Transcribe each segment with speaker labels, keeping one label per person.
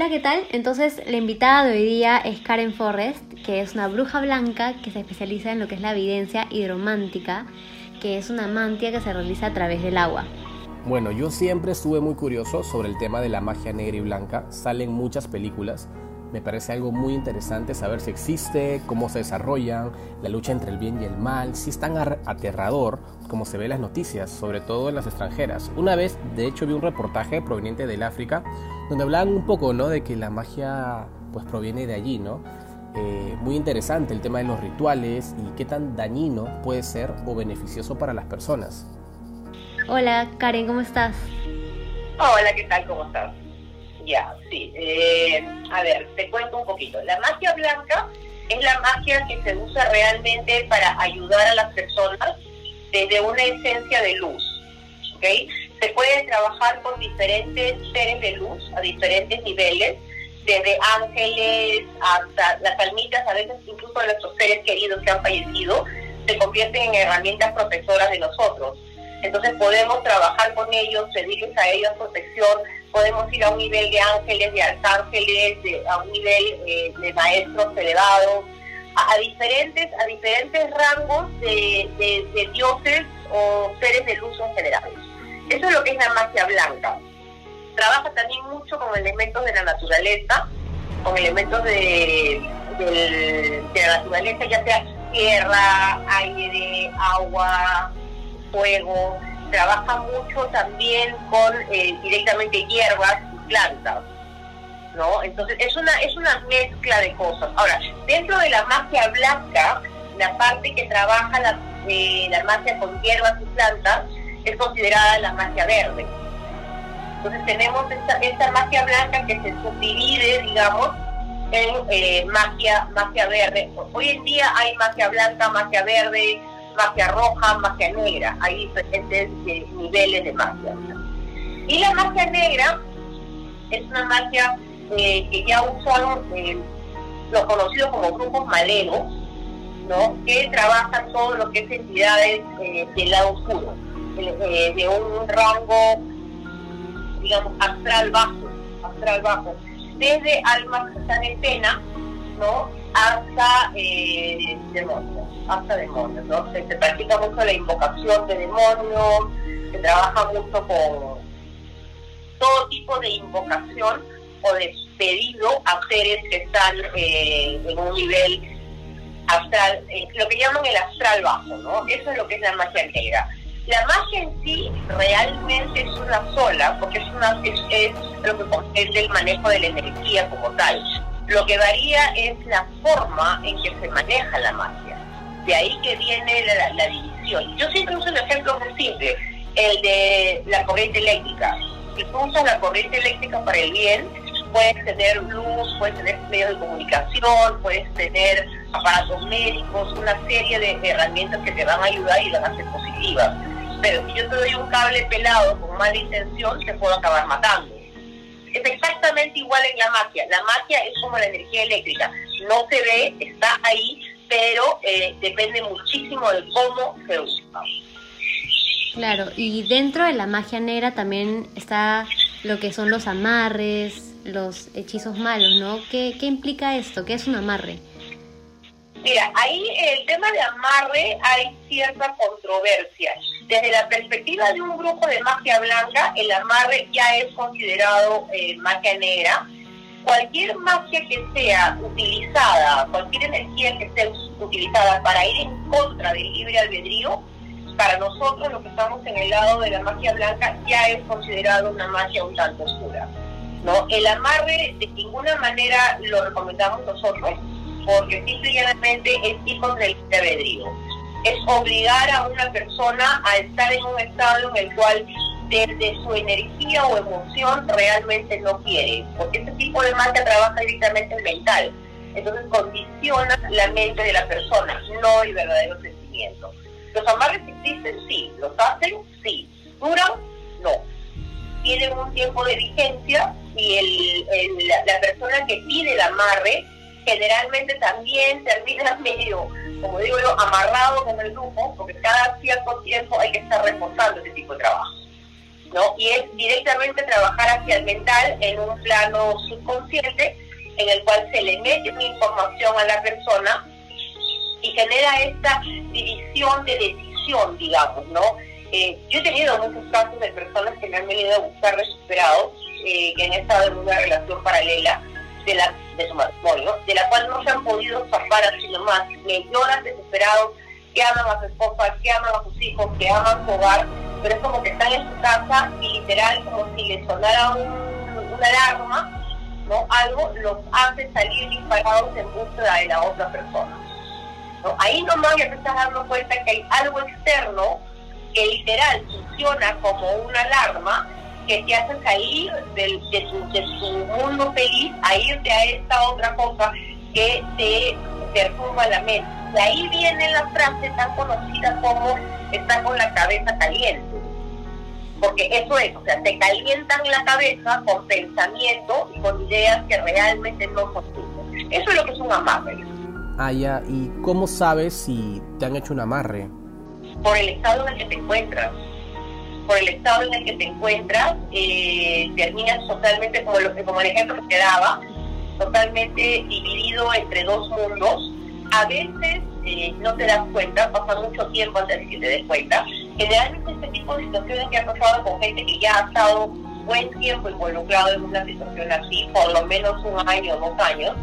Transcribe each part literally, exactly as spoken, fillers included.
Speaker 1: Hola, ¿qué tal? Entonces, la invitada de hoy día es Karen Forrest, que es una bruja blanca que se especializa en lo que es la evidencia hidromántica, que es una mantia que se realiza a través del agua.
Speaker 2: Bueno, yo siempre estuve muy curioso sobre el tema de la magia negra y blanca. Salen muchas películas. Me parece algo muy interesante saber si existe, cómo se desarrollan, la lucha entre el bien y el mal, si es tan aterrador como se ve en las noticias, sobre todo en las extranjeras. Una vez, de hecho, vi un reportaje proveniente del África, donde hablaban un poco, ¿no?, de que la magia pues proviene de allí, ¿no? Eh, muy interesante el tema de los rituales y qué tan dañino puede ser o beneficioso para las personas.
Speaker 1: Hola, Karen, ¿cómo estás?
Speaker 3: Hola, ¿qué tal? ¿Cómo estás? Ya, sí. Eh, a ver, te cuento un poquito. La magia blanca es la magia que se usa realmente para ayudar a las personas desde una esencia de luz, ¿ok? Se puede trabajar con diferentes seres de luz a diferentes niveles, desde ángeles hasta las almitas, a veces incluso nuestros seres queridos que han fallecido, se convierten en herramientas protectoras de nosotros. Entonces podemos trabajar con ellos, pedirles a ellos protección, podemos ir a un nivel de ángeles, de arcángeles, de, a un nivel eh, de maestros elevados, a, a diferentes a diferentes rangos de, de, de dioses o seres de luz en general. Eso es lo que es la magia blanca. Trabaja también mucho con elementos de la naturaleza, con elementos de, de, de la naturaleza, ya sea tierra, aire, agua, fuego. Trabaja mucho también con eh, directamente hierbas y plantas, ¿no? Entonces es una es una mezcla de cosas. Ahora, dentro de la magia blanca, la parte que trabaja la, eh, la magia con hierbas y plantas es considerada la magia verde. Entonces tenemos esta, esta magia blanca que se subdivide, digamos, en eh, magia magia verde. Hoy en día hay magia blanca, magia verde, magia roja, magia negra. Hay diferentes eh, niveles de magia. Y la magia negra es una magia eh, que ya usan eh, los conocidos como grupos maleros, ¿no?, que trabajan todo lo que es entidades eh, del lado oscuro, eh, de un rango, digamos, astral bajo, astral bajo, desde almas que están en pena, ¿no?, hasta eh, demonios, hasta demonios, ¿no? Se, se practica mucho la invocación de demonios, se trabaja mucho con todo tipo de invocación o de pedido a seres que están eh, en un nivel astral, eh, lo que llaman el astral bajo, ¿no? Eso es lo que es la magia negra. La magia en sí realmente es una sola, porque es una es, es lo que comprende el manejo de la energía como tal. Lo que varía es la forma en que se maneja la magia. De ahí que viene la, la división. Yo siempre uso un ejemplo muy simple, el de la corriente eléctrica. Si tú usas la corriente eléctrica para el bien, puedes tener luz, puedes tener medios de comunicación, puedes tener aparatos médicos, una serie de herramientas que te van a ayudar y van a ser positivas. Pero si yo te doy un cable pelado con mala intención, te puedo acabar matando. Es exactamente igual en la magia. La magia es como la energía eléctrica. No se ve, está ahí, pero eh, depende muchísimo de cómo se usa.
Speaker 1: Claro, y dentro de la magia negra también está lo que son los amarres, los hechizos malos, ¿no? ¿Qué, qué implica esto? ¿Qué es un amarre?
Speaker 3: Mira, ahí el tema de amarre hay cierta controversia. Desde la perspectiva de un grupo de magia blanca, el amarre ya es considerado eh, magia negra. Cualquier magia que sea utilizada, cualquier energía que sea utilizada para ir en contra del libre albedrío, para nosotros, los que estamos en el lado de la magia blanca, ya es considerado una magia un tanto oscura, ¿no? El amarre de ninguna manera lo recomendamos nosotros, porque simple y llanamente es ir contra el libre albedrío. Es obligar a una persona a estar en un estado en el cual desde su energía o emoción realmente no quiere, porque este tipo de magia trabaja directamente el mental, entonces condiciona la mente de la persona, no el verdadero sentimiento. ¿Los amarres existen? Sí. ¿Los hacen? Sí. ¿Duran? No. Tienen un tiempo de vigencia y el, el, la, la persona que pide el amarre generalmente también termina medio, como digo yo, amarrado con el grupo, porque cada cierto tiempo hay que estar reforzando ese tipo de trabajo. ¿no? Y es directamente trabajar hacia el mental en un plano subconsciente en el cual se le mete una información a la persona y genera esta división de decisión, digamos, ¿no? Eh, yo he tenido muchos casos de personas que me han venido a buscar desesperados, eh, que han estado en una relación paralela de, la, de su matrimonio, de la cual no se han podido zafar así nomás, me lloran desesperados, que aman a su esposa, que aman a sus hijos, que aman su hogar, pero es como que están en su casa y literal como si les sonara un, una alarma, ¿no? Algo los hace salir disparados en búsqueda de la otra persona, ¿no? Ahí nomás ya te estás dando cuenta que hay algo externo que literal funciona como una alarma que te hace salir del, de, tu, de tu mundo feliz a irte a esta otra cosa que te perturba la mente. De ahí viene la frase tan conocida como está con la cabeza caliente. Porque eso es, o sea, te calientan la cabeza con pensamientos y con ideas que realmente no son tuyas. Eso es lo que es un amarre.
Speaker 2: Ah, ya. ¿Y cómo sabes si te han hecho un amarre?
Speaker 3: Por el estado en el que te encuentras. Por el estado en el que te encuentras, eh, terminas totalmente, como, lo, como el ejemplo que te daba, totalmente dividido entre dos mundos. A veces eh, no te das cuenta, pasa mucho tiempo antes de que te des cuenta. Generalmente este tipo de situaciones que ha pasado con gente que ya ha estado buen tiempo involucrado en una situación así, por lo menos un año o dos años,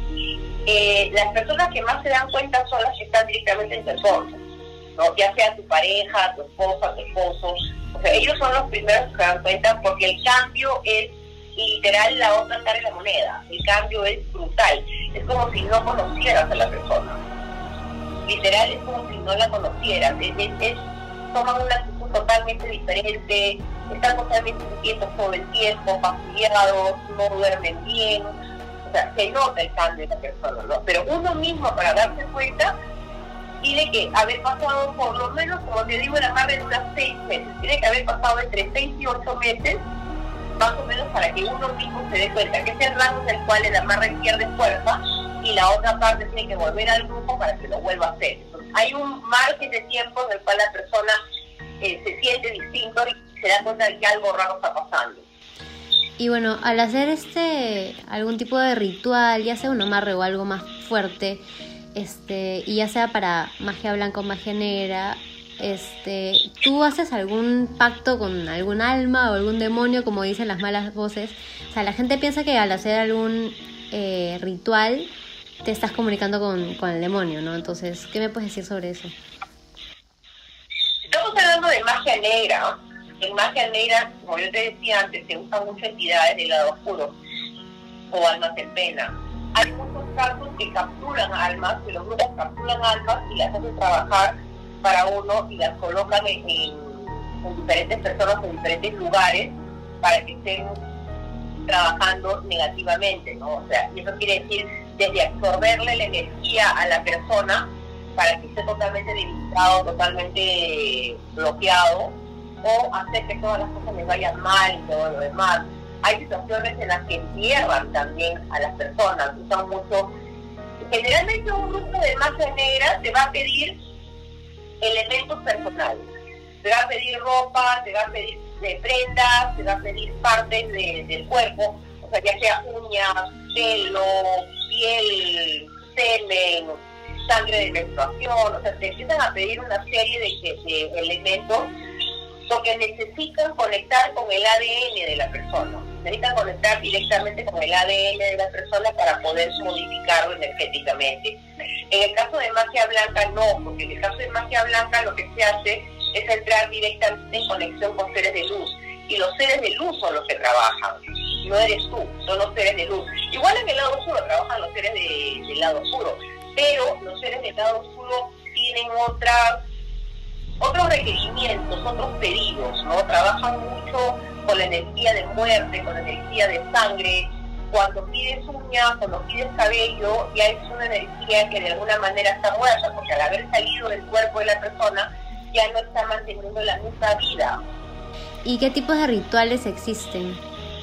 Speaker 3: eh, las personas que más se dan cuenta son las que están directamente en tu entorno, ¿no? Ya sea tu pareja, tu esposa, tu esposo. O sea, ellos son los primeros que se dan cuenta porque el cambio es literal la otra cara de la moneda. El cambio es brutal. Es como si no conocieras a la persona. Literal es como si no la conocieras. Es, es, es, toman una actitud totalmente diferente, están totalmente inquietos todo el tiempo, fastidiados, no duermen bien. O sea, se nota el cambio de la persona, ¿no? Pero uno mismo, para darse cuenta, tiene que haber pasado por lo menos, como te digo, el amarre de unas seis meses. Tiene que haber pasado entre seis y ocho meses, más o menos, para que uno mismo se dé cuenta que es el rango en el cual el amarre pierde fuerza y la otra parte tiene que volver al grupo para que lo vuelva a hacer. Entonces, hay un margen de tiempo en el cual la persona eh, se siente distinto y se da cuenta de que algo raro está pasando.
Speaker 1: Y bueno, al hacer este algún tipo de ritual, ya sea un amarre o algo más fuerte, este y ya sea para magia blanca o magia negra, este ¿tú haces algún pacto con algún alma o algún demonio, como dicen las malas voces? O sea, la gente piensa que al hacer algún eh, ritual te estás comunicando con, con el demonio, ¿no? Entonces, ¿qué me puedes decir sobre eso?
Speaker 3: Estamos hablando de magia negra. En magia negra, como yo te decía antes, se usan muchas entidades del lado oscuro o almas en pena. Hay muchos casos que capturan almas, que los grupos capturan almas y las hacen trabajar para uno y las colocan en, en, en diferentes personas, en diferentes lugares, para que estén trabajando negativamente, ¿no? O sea, y eso quiere decir desde absorberle la energía a la persona para que esté totalmente debilitado, totalmente bloqueado, o hacer que todas las cosas les vayan mal y todo lo demás. Hay situaciones en las que entierran también a las personas, usan mucho. Generalmente un grupo de magia negra te va a pedir elementos personales, te va a pedir ropa, te va a pedir de prendas, te va a pedir partes de, del cuerpo, o sea, ya sea uñas, pelo, piel, semen, sangre de menstruación, o sea, te empiezan a pedir una serie de, de elementos porque necesitan conectar con el A D N de la persona, necesitan conectar directamente con el A D N de la persona para poder modificarlo energéticamente. En el caso de magia blanca no, porque en el caso de magia blanca lo que se hace es entrar directamente en conexión con seres de luz, y los seres de luz son los que trabajan, no eres tú, son los seres de luz. Igual en el lado oscuro trabajan los seres de, del lado oscuro, pero los seres del lado oscuro tienen otras otros requerimientos, otros pedidos, ¿no? Trabajan mucho con la energía de muerte, con la energía de sangre. Cuando pides uñas, cuando pides cabello, ya es una energía que de alguna manera está muerta, porque al haber salido del cuerpo de la persona, ya no está manteniendo la misma vida.
Speaker 1: ¿Y qué tipos de rituales existen?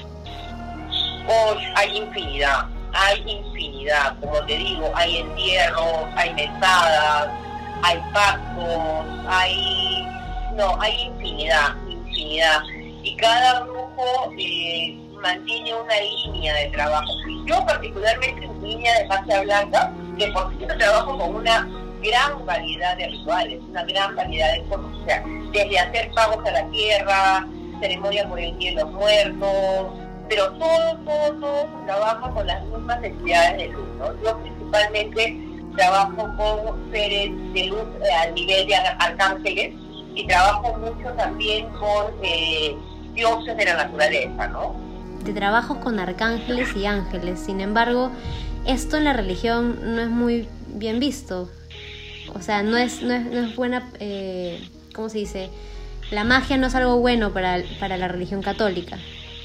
Speaker 3: Oh, hay infinidad, hay infinidad. Como te digo, hay entierros, hay mesadas, hay pactos, hay... No, hay infinidad, infinidad. y cada brujo eh, mantiene una línea de trabajo. Yo particularmente en mi línea de magia blanca, de por sí yo trabajo con una gran variedad de rituales, una gran variedad de cosas, o sea, desde hacer pagos a la tierra, ceremonia por el Día de los Muertos, pero todo, todo, todo se trabaja con las mismas necesidades de luz, ¿no? Yo principalmente trabajo con seres de luz eh, a nivel de arcángeles, y trabajo mucho también con eh, dioses de la naturaleza, ¿no?
Speaker 1: De trabajos con arcángeles y ángeles, sin embargo, esto en la religión no es muy bien visto. O sea, no es, no es, no es buena, eh, ¿cómo se dice? La magia no es algo bueno para, para la religión católica.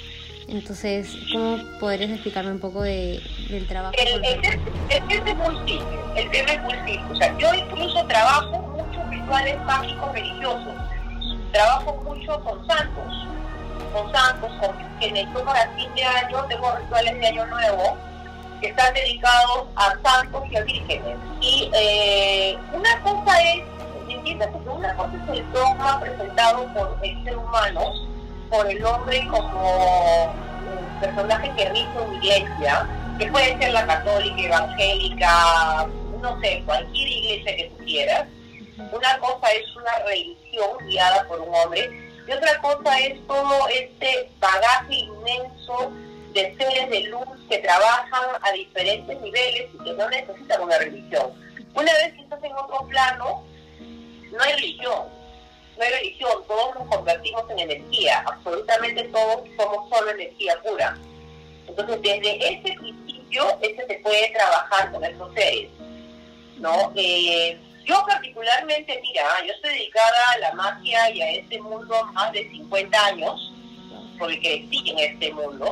Speaker 1: Entonces, ¿cómo podrías explicarme un poco de, del trabajo?
Speaker 3: El, el, el, el tema es muy simple, el tema es muy simple. O sea, yo incluso trabajo muchos rituales mágicos religiosos. Trabajo mucho con santos, con santos, con quienes yo para fin de año tengo rituales de año nuevo que están dedicados a santos y a vírgenes. Y eh, una cosa es, entiendes, que una cosa es el dogma presentado por el ser humano, por el hombre como un personaje que rige una iglesia, que puede ser la católica, evangélica, no sé, cualquier iglesia que tú quieras. Una cosa es una religión guiada por un hombre, y otra cosa es todo este bagaje inmenso de seres de luz que trabajan a diferentes niveles y que no necesitan una religión. Una vez que estás en otro plano, no hay religión, no hay religión, todos nos convertimos en energía, absolutamente todos somos solo energía pura. Entonces, desde ese principio, ese se puede trabajar con esos seres, ¿no? Eh, yo particularmente, mira, yo estoy dedicada a la magia y a este mundo más de cincuenta años, porque crecí en este mundo.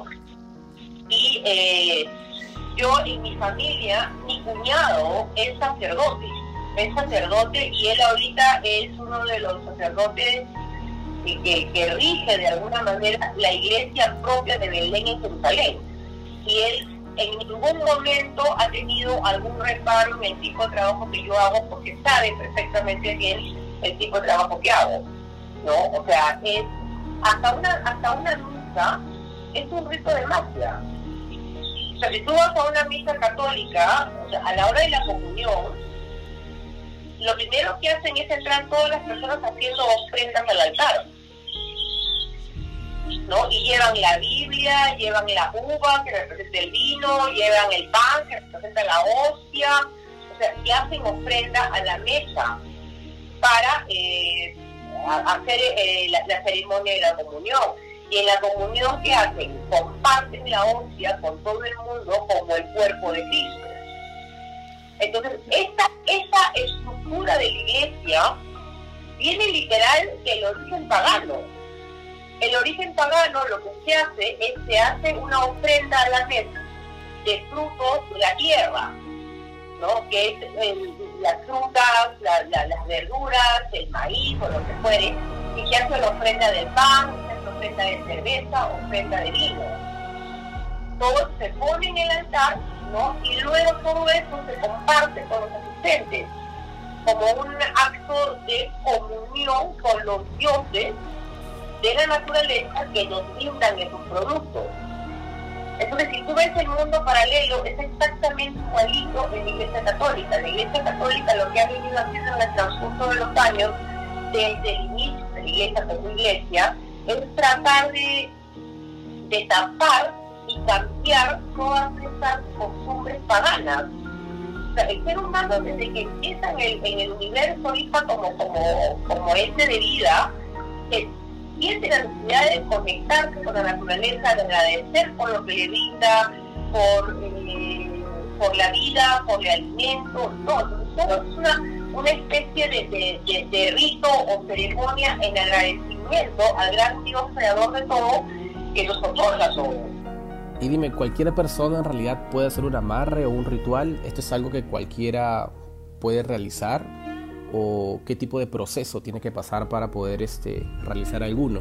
Speaker 3: Y eh, yo en mi familia, mi cuñado es sacerdote, es sacerdote y él ahorita es uno de los sacerdotes que, que, que rige de alguna manera la iglesia propia de Belén en Jerusalén. Y él en ningún momento ha tenido algún reparo en el tipo de trabajo que yo hago, porque sabe perfectamente bien el tipo de trabajo que hago, ¿no? O sea, es hasta una, hasta una misa es un rito de magia. O sea, si tú vas a una misa católica, o sea, a la hora de la comunión, lo primero que hacen es entrar todas las personas haciendo ofrendas al altar, ¿no? Y llevan la Biblia, llevan la uva que representa el vino, llevan el pan que representa la hostia, o sea, y hacen ofrenda a la mesa para eh, hacer eh, la, la ceremonia de la comunión. Y en la comunión que hacen, comparten la hostia con todo el mundo como el cuerpo de Cristo. Entonces, esta, esta estructura de la iglesia viene literal del origen pagano. El origen pagano lo que se hace es se hace una ofrenda a la mesa de frutos de la tierra, ¿no? Que es el, las frutas, la, la, las verduras, el maíz o lo que fuere, y se hace la ofrenda del pan, ofrenda de cerveza, ofrenda de vino. Todo se pone en el altar, ¿no? Y luego todo eso se comparte con los asistentes como un acto de comunión con los dioses de la naturaleza que nos brindan esos productos. Entonces, si tú ves el mundo paralelo, es exactamente igualito en la Iglesia Católica. La Iglesia Católica lo que ha venido haciendo en el transcurso de los años, desde el inicio de la Iglesia como Iglesia, es tratar de, de tapar y cambiar todas estas costumbres paganas. O sea, el ser humano, desde que empieza en el, en el universo, hija, como, como, como ente de vida, que siente la necesidad de conectarse con la naturaleza, de agradecer por lo que le brinda, por, eh, por la vida, por el alimento, todo. Todo es una, una especie de, de, de, de rito o ceremonia en agradecimiento al gran Dios creador de todo, que nos otorga todo.
Speaker 2: Y dime, ¿cualquier persona en realidad puede hacer un amarre o un ritual? ¿Esto es algo que cualquiera puede realizar? ¿O qué tipo de proceso tiene que pasar para poder este, realizar alguno?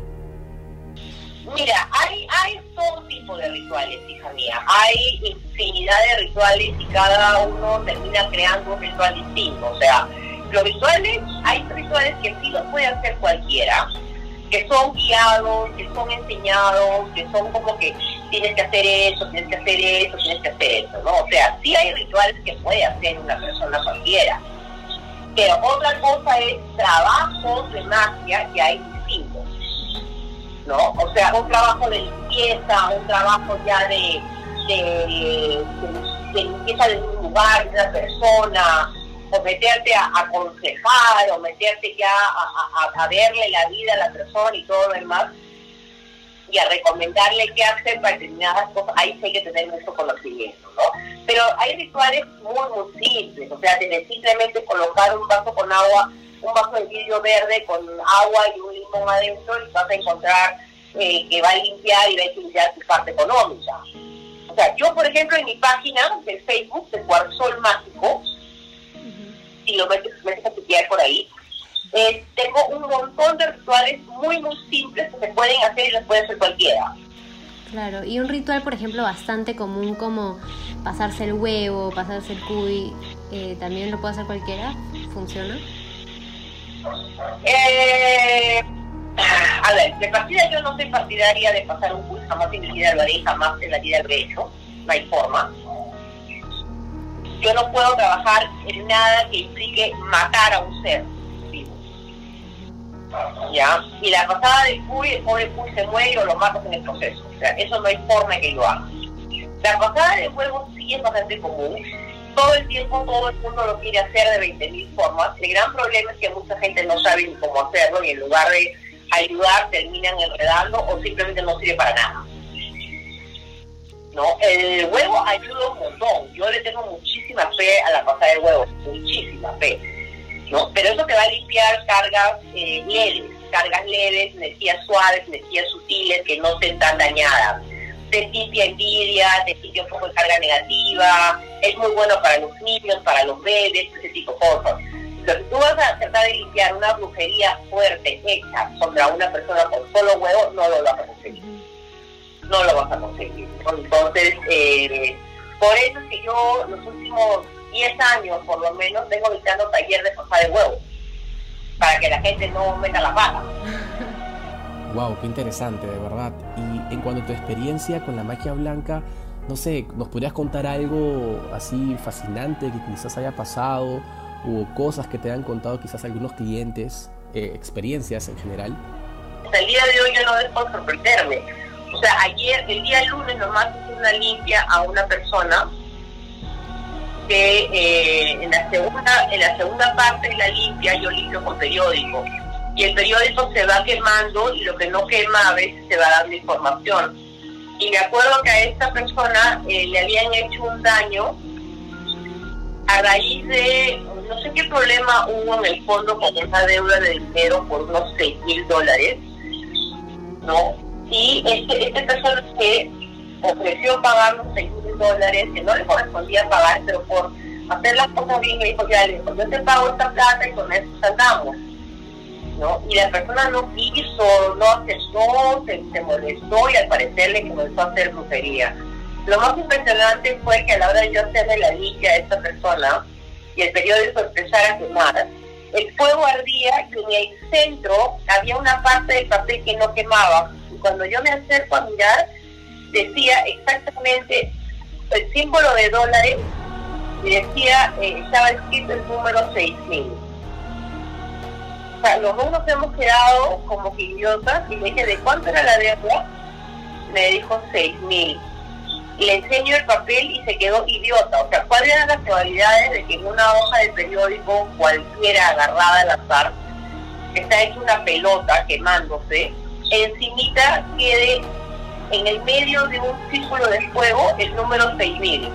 Speaker 3: Mira, hay, hay todo tipo de rituales, hija mía. Hay infinidad de rituales y cada uno termina creando un ritual distinto. O sea, los rituales, hay rituales que sí los puede hacer cualquiera, que son guiados, que son enseñados, que son como que tienes que hacer eso, tienes que hacer eso, tienes que hacer eso, ¿no? O sea, sí hay rituales que puede hacer una persona cualquiera, pero otra cosa es trabajos de magia que hay distintos, ¿no? O sea, un trabajo de limpieza, un trabajo ya de, de, de, de limpieza de un lugar, de una persona, o meterte a, a aconsejar, o meterte ya a, a, a verle la vida a la persona y todo lo demás, y a recomendarle qué hacer para determinadas cosas, ahí sí hay que tener mucho conocimiento, ¿no? Pero hay rituales muy, muy simples, o sea, desde simplemente colocar un vaso con agua, un vaso de vidrio verde con agua y un limón adentro, y vas a encontrar eh, que va a limpiar y va a limpiar tu parte económica. O sea, yo, por ejemplo, en mi página de Facebook, de Cuarzol Mágico, si lo metes, metes a tutear por ahí, eh, tengo un montón de rituales muy, muy simples que se pueden hacer y los puede hacer cualquiera.
Speaker 1: Claro, y un ritual, por ejemplo, bastante común como pasarse el huevo, pasarse el cuy, eh, ¿también lo puede hacer cualquiera? ¿Funciona?
Speaker 3: Eh, a ver, de partida yo no soy partidaria de pasar un cuy, jamás en mi vida lo haré, jamás en la vida lo he hecho, no hay forma. Yo no puedo trabajar en nada que implique matar a un ser vivo. ¿Ya? Y la pasada del cuy, el pobre cuy se muere o lo matas en el proceso. O sea, eso no hay forma que lo haga. La pasada del huevo sí es bastante común. Todo el tiempo todo el mundo lo quiere hacer de veinte mil formas. El gran problema es que mucha gente no sabe ni cómo hacerlo y en lugar de ayudar terminan enredando o simplemente no sirve para nada. ¿No? El huevo ayuda un montón. Yo le tengo muchísima fe a la pasada del huevo, muchísima fe, ¿no? Pero eso te va a limpiar cargas eh, leves, cargas leves, energías suaves, energías sutiles que no estén tan dañadas. Te limpia envidia, te limpia un poco de carga negativa, es muy bueno para los niños, para los bebés, ese tipo de cosas. Pero si tú vas a tratar de limpiar una brujería fuerte hecha contra una persona con solo huevo, no lo vas a conseguir. No lo vas a conseguir. Entonces, eh, por eso es que yo los últimos diez años, por lo menos, vengo visitando taller de pasada de huevo, para que la gente no meta la pata.
Speaker 2: Wow, qué interesante, de verdad. Y en cuanto a tu experiencia con la magia blanca, no sé, ¿nos podrías contar algo así fascinante que quizás haya pasado, o cosas que te han contado quizás algunos clientes, eh, experiencias en general?
Speaker 3: Hasta el día de hoy yo no dejo de sorprenderme. O sea, ayer, el día lunes nomás hice una limpia a una persona que eh, en la segunda en la segunda parte de la limpia yo limpio con periódico. Y el periódico se va quemando y lo que no quema a veces se va dando información. Y me acuerdo que a esta persona eh, le habían hecho un daño a raíz de, no sé qué problema hubo en el fondo con esa deuda de dinero por unos seis mil dólares, ¿no? Y este, este persona que ofreció pagar los seis mil dólares, que no le correspondía pagar, pero por hacer las cosas bien, le dijo, ya, yo te pago esta plata y con eso salgamos, ¿no? Y la persona no quiso, no aceptó, se, se molestó y al parecer le comenzó a hacer brujería. Lo más impresionante fue que a la hora de yo hacerle la limpia a esta persona y el periódico empezara a quemar, el fuego ardía y en el centro había una parte del papel que no quemaba. Y cuando yo me acerco a mirar, decía exactamente el símbolo de dólares y decía, eh, estaba escrito el número seis mil. O sea, los dos nos hemos quedado como que idiotas y le dije, ¿de cuánto era la deuda? Me dijo seis mil. Y le enseño el papel y se quedó idiota. O sea, ¿cuáles eran las probabilidades de que en una hoja de periódico cualquiera agarrada al azar, que está hecha una pelota quemándose, encimita quede en el medio de un círculo de fuego el número seis mil?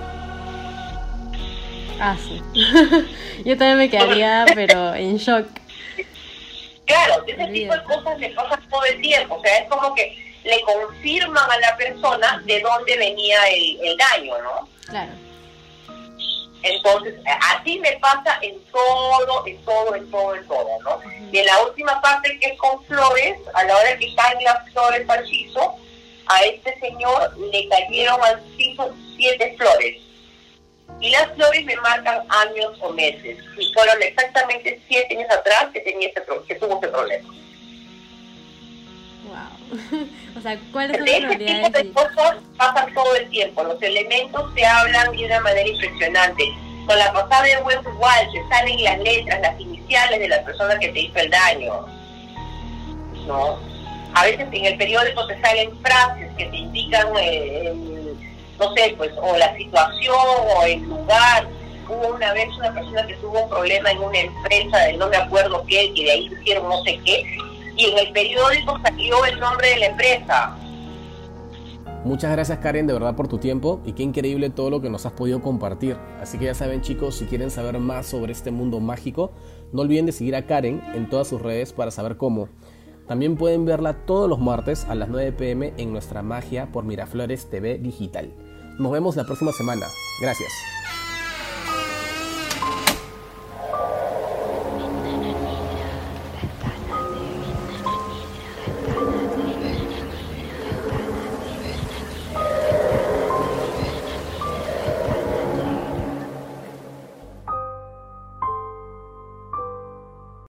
Speaker 1: Ah, sí. Yo también me quedaría, pero en shock.
Speaker 3: Claro, ese tipo de cosas le pasan todo el tiempo. O sea, es como que le confirman a la persona de dónde venía el, el daño, ¿no?
Speaker 1: Claro.
Speaker 3: Entonces, así me pasa en todo, en todo, en todo, en todo, ¿no? Uh-huh. Y en la última parte, que es con flores, a la hora que caen las flores al piso, a este señor le cayeron al piso siete flores. Y las flores me marcan años o meses. Y fueron exactamente siete años atrás que tenía este, que tuvo este problema.
Speaker 1: Wow. O sea, ¿cuáles son
Speaker 3: De
Speaker 1: las
Speaker 3: ese tipo
Speaker 1: probabilidades?
Speaker 3: de
Speaker 1: de-
Speaker 3: cosas pasan todo el tiempo. Los elementos se hablan de una manera impresionante. Con la pasada de web igual, se salen las letras, las iniciales de la persona que te hizo el daño, ¿no? A veces en el periódico te salen frases que te indican, eh, el, no sé, pues, o la situación o el lugar. Hubo una vez una persona que tuvo un problema en una empresa de no me acuerdo qué, que de ahí hicieron no sé qué, y en el periódico salió el nombre de la empresa.
Speaker 2: Muchas gracias, Karen, de verdad por tu tiempo, y qué increíble todo lo que nos has podido compartir. Así que ya saben, chicos, si quieren saber más sobre este mundo mágico, no olviden de seguir a Karen en todas sus redes para saber cómo. También pueden verla todos los martes a las nueve pe eme en nuestra magia por Miraflores T V Digital. Nos vemos la próxima semana. Gracias.